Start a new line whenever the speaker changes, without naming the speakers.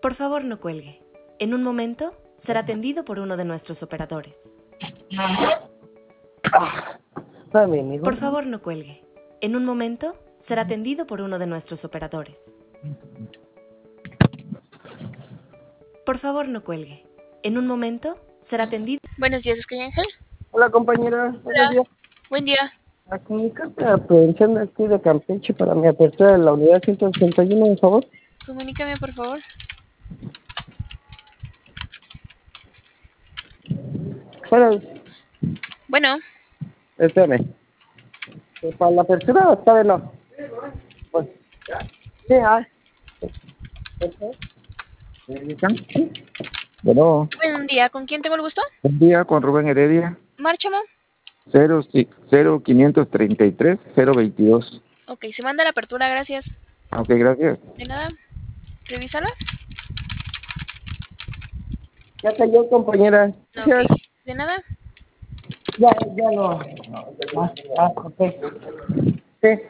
Por favor, no cuelgue. En un momento será atendido por uno de nuestros operadores. Por favor, no cuelgue. En un momento será atendido por uno de nuestros operadores. Por favor, no cuelgue. En un momento será atendido.
Buenos días, ¿es Ángel?
Hola, compañera. Buenos días.
Buen día.
Aquí carta de prevención de aquí de Campeche para mi apertura de la unidad 181, por favor.
Comunícame, por favor. Bueno,
Espérame. Para la apertura, está de no. Pues, sí,
Bueno,
buen día. ¿Con quién tengo el gusto?
buen día con Rubén Heredia,
Márchame.
0533-022.
Ok, se manda la apertura, gracias.
Ok, gracias.
De nada. Revísala.
ya cayó, compañera.
Ok,
Gracias.
de nada.
Ya no. Ok. Sí.